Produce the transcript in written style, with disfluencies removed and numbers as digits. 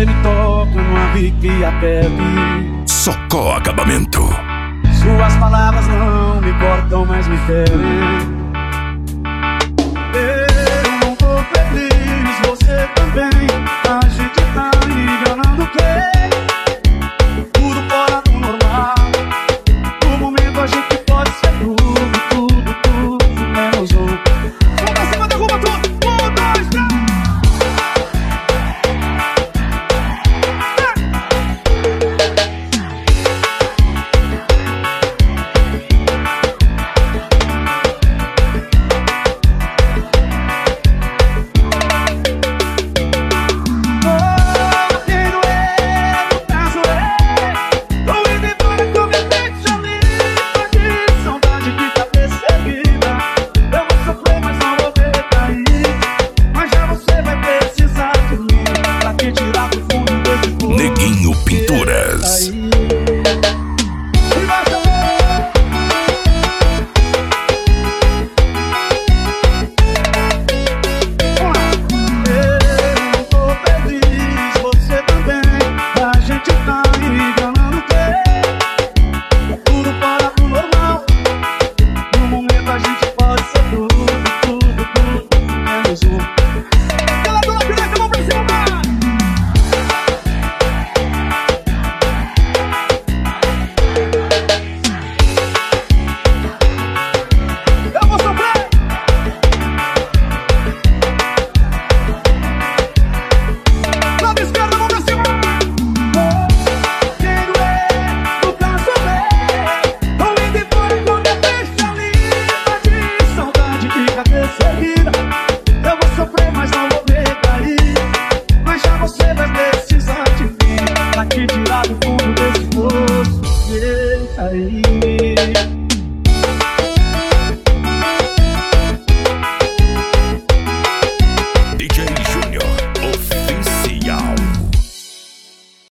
você me toca, não arrepia a pele. Socó Acabamento. Suas palavras não me cortam, mas me ferem. Eu não tô feliz, você também. A gente tá enganando quem? Tudo fora do normal. No momento a gente pode ser tudo menos um. Vamos pra cima, derruba tudo. 1, 2, 3. Neguinho Pinturas. Eu vou sofrer, mas não vou recair. Mas já você vai precisar de mim pra te tirar do fundo desse poço. Eita aí.